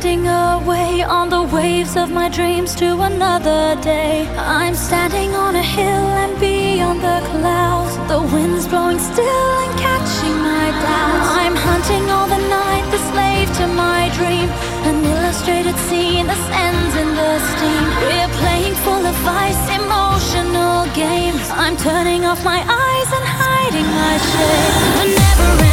drifting away on the waves of my dreams to another day. I'm standing on a hill and beyond the clouds, the wind's blowing still and catching my doubts. I'm hunting all the night, the slave to my dream, an illustrated scene that ends in the steam. We're playing full of vice, emotional games. I'm turning off my eyes and hiding my shame. The never